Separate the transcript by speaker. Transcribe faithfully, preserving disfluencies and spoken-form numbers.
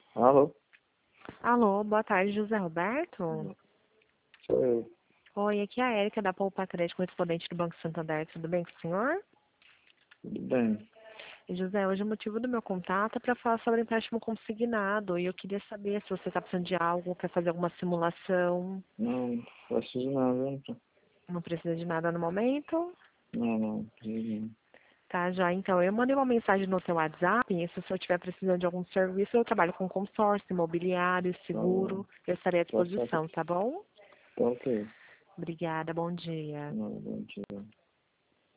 Speaker 1: Alô?
Speaker 2: Alô, boa tarde, José Roberto.
Speaker 1: Sou eu.
Speaker 2: Oi, aqui é a Érica da Poupa Crédito, correspondente do Banco Santander. Tudo bem com o senhor?
Speaker 1: Tudo bem?
Speaker 2: E, José, hoje o motivo do meu contato é para falar sobre empréstimo consignado. E eu queria saber se você está precisando de algo para fazer alguma simulação.
Speaker 1: Não, não preciso nada, não. tô-
Speaker 2: Não precisa de nada no momento?
Speaker 1: Não, não, preciso não.
Speaker 2: Tá, já. Então, eu mandei uma mensagem no seu WhatsApp. E se o senhor estiver precisando de algum serviço, eu trabalho com consórcio, imobiliário,
Speaker 1: Tá bom.
Speaker 2: seguro. Eu estarei à
Speaker 1: Pode ser.
Speaker 2: disposição, tá bom?
Speaker 1: Tá ok.
Speaker 2: Obrigada, bom dia.
Speaker 1: Não, bom dia.